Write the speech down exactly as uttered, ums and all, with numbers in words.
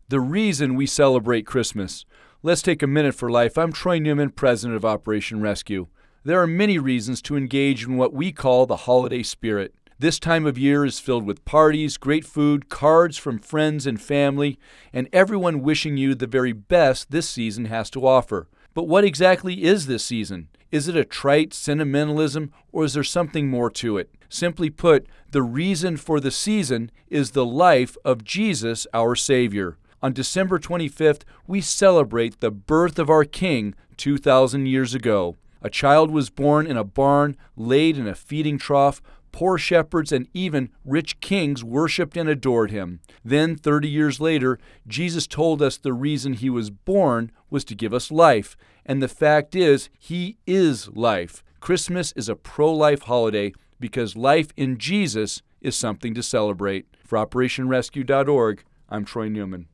The reason we celebrate Christmas. Let's take a minute for life. I'm Troy Newman, president of Operation Rescue. There are many reasons to engage in what we call the holiday spirit. This time of year is filled with parties, great food, cards from friends and family, and everyone wishing you the very best this season has to offer. But what exactly is this season? Is it a trite sentimentalism, or is there something more to it? Simply put, the reason for the season is the life of Jesus, our Savior. On December twenty-fifth, we celebrate the birth of our King two thousand years ago. A child was born in a barn, laid in a feeding trough. Poor shepherds and even rich kings worshipped and adored him. Then, thirty years later, Jesus told us the reason he was born was to give us life. And the fact is, he is life. Christmas is a pro-life holiday because life in Jesus is something to celebrate. For Operation Rescue dot org, I'm Troy Newman.